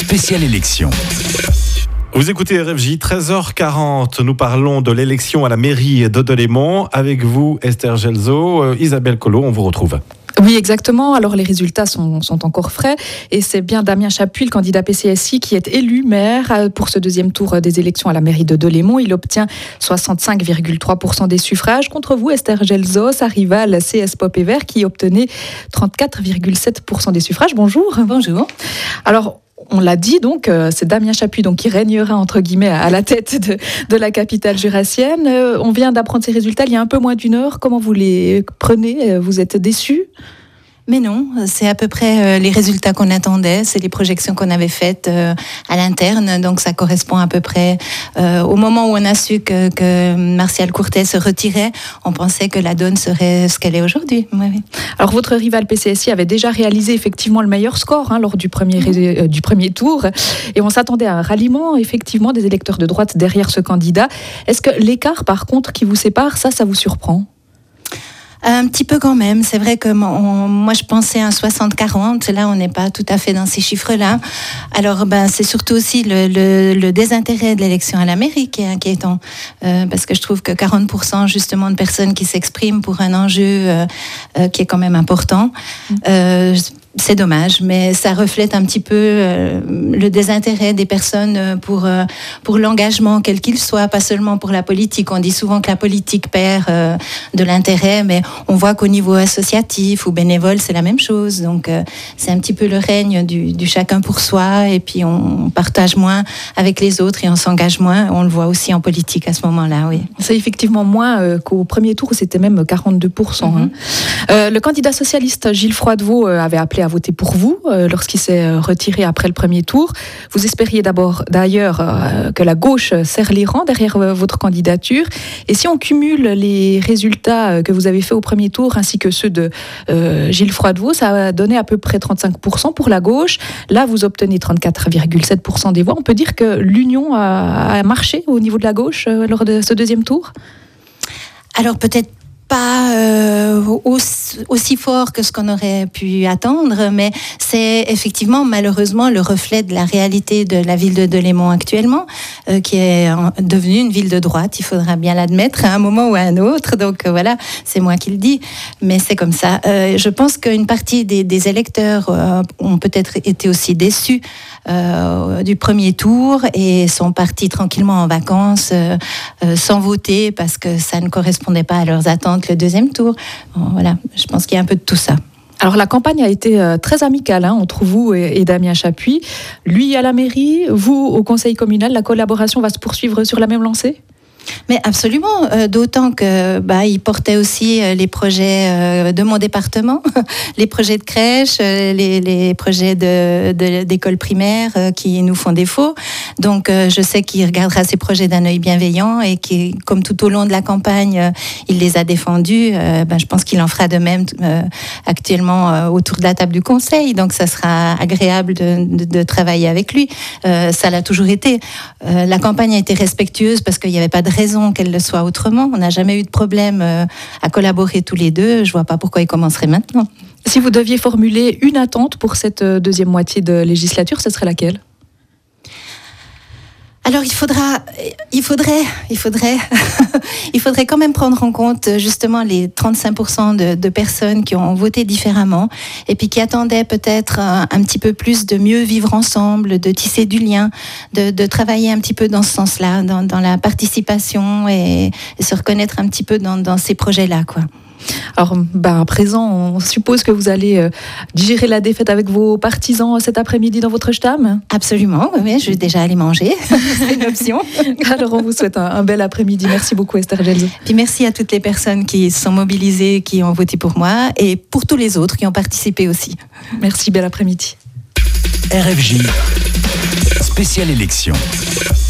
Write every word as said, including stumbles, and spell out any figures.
spéciale élection. Vous écoutez R F J, treize heures quarante. Nous parlons de l'élection à la mairie de Delémont. Avec vous, Esther Gelzo, euh, Isabelle Collot, on vous retrouve. Oui, exactement. Alors, les résultats sont, sont encore frais. Et c'est bien Damien Chapuis, le candidat P C S I, qui est élu maire pour ce deuxième tour des élections à la mairie de Delémont. Il obtient soixante-cinq virgule trois pour cent des suffrages. Contre vous, Esther Gelzo, sa rivale C S Pop et Vert, qui obtenait trente-quatre virgule sept pour cent des suffrages. Bonjour. Bonjour. Alors, on l'a dit, donc, euh, c'est Damien Chapuis donc, qui régnera, entre guillemets, à la tête de, de la capitale jurassienne. Euh, on vient d'apprendre ces résultats il y a un peu moins d'une heure. Comment vous les prenez ? Vous êtes déçus ? Mais non, c'est à peu près les résultats qu'on attendait, c'est les projections qu'on avait faites à l'interne, donc ça correspond à peu près euh, au moment où on a su que, que Martial Courtet se retirait, on pensait que la donne serait ce qu'elle est aujourd'hui. Oui, oui. Alors votre rival P C S I avait déjà réalisé effectivement le meilleur score hein, lors du premier, euh, du premier tour, et on s'attendait à un ralliement effectivement des électeurs de droite derrière ce candidat. Est-ce que l'écart par contre qui vous sépare, ça, ça vous surprend ? Un petit peu quand même. C'est vrai que mon, moi, je pensais à un soixante quarante. Là, on n'est pas tout à fait dans ces chiffres-là. Alors, ben, c'est surtout aussi le, le, le désintérêt de l'élection à la mairie qui est inquiétant. Euh, parce que je trouve que quarante pour cent, justement, de personnes qui s'expriment pour un enjeu euh, euh, qui est quand même important. Euh, C'est dommage, mais ça reflète un petit peu euh, le désintérêt des personnes pour, euh, pour l'engagement, quel qu'il soit, pas seulement pour la politique. On dit souvent que la politique perd euh, de l'intérêt, mais on voit qu'au niveau associatif ou bénévole, c'est la même chose. Donc, euh, c'est un petit peu le règne du, du chacun pour soi, et puis on partage moins avec les autres et on s'engage moins. On le voit aussi en politique à ce moment-là, oui. C'est effectivement moins euh, qu'au premier tour, où c'était même quarante-deux pour cent. Mm-hmm. Hein. Euh, le candidat socialiste Gilles Froidevaux euh, avait appelé à voter pour vous euh, lorsqu'il s'est retiré après le premier tour. Vous espériez d'abord d'ailleurs euh, que la gauche serre les rangs derrière euh, votre candidature. Et si on cumule les résultats euh, que vous avez faits au premier tour ainsi que ceux de euh, Gilles Froidevaux, ça a donné à peu près trente-cinq pour cent pour la gauche. Là, vous obtenez trente-quatre virgule sept pour cent des voix. On peut dire que l'union a, a marché au niveau de la gauche euh, lors de ce deuxième tour ? Alors peut-être pas euh, aussi, aussi fort que ce qu'on aurait pu attendre, mais c'est effectivement malheureusement le reflet de la réalité de la ville de Delémont actuellement, euh, qui est en, devenue une ville de droite, il faudra bien l'admettre à un moment ou à un autre, donc euh, voilà, c'est moi qui le dis, mais c'est comme ça. Euh, je pense qu'une partie des, des électeurs euh, ont peut-être été aussi déçus euh, du premier tour et sont partis tranquillement en vacances euh, euh, sans voter parce que ça ne correspondait pas à leurs attentes le deuxième tour. Bon, voilà, je pense qu'il y a un peu de tout ça. Alors la campagne a été euh, très amicale hein, entre vous et, et Damien Chapuis. Lui à la mairie, vous au conseil communal, la collaboration va se poursuivre sur la même lancée ? Mais absolument, euh, d'autant que bah, il portait aussi euh, les projets euh, de mon département, les projets de crèche, euh, les, les projets de, de, d'école primaire euh, qui nous font défaut. Donc euh, je sais qu'il regardera ces projets d'un œil bienveillant et qui, comme tout au long de la campagne, euh, il les a défendus. Euh, ben, je pense qu'il en fera de même euh, actuellement euh, autour de la table du conseil. Donc ça sera agréable de, de, de travailler avec lui. Euh, ça l'a toujours été. Euh, la campagne a été respectueuse parce qu'il n'y avait pas de raison qu'elle le soit autrement. On n'a jamais eu de problème euh, à collaborer tous les deux. Je ne vois pas pourquoi il commencerait maintenant. Si vous deviez formuler une attente pour cette deuxième moitié de législature, ce serait laquelle ? Alors il faudra, il faudrait, il faudrait, il faudrait quand même prendre en compte justement les trente-cinq pour cent de, de personnes qui ont voté différemment et puis qui attendaient peut-être un, un petit peu plus de mieux vivre ensemble, de tisser du lien, de, de travailler un petit peu dans ce sens-là, dans, dans la participation et, et se reconnaître un petit peu dans, dans ces projets-là, quoi. Alors, ben, à présent, on suppose que vous allez euh, digérer la défaite avec vos partisans cet après-midi dans votre stam ? Absolument, oui, je vais déjà aller manger, c'est une option. Alors, on vous souhaite un, un bel après-midi. Merci beaucoup, Esther Gelzo. Puis merci à toutes les personnes qui se sont mobilisées, qui ont voté pour moi, et pour tous les autres qui ont participé aussi. Merci, bel après-midi. R F J, spéciale élection.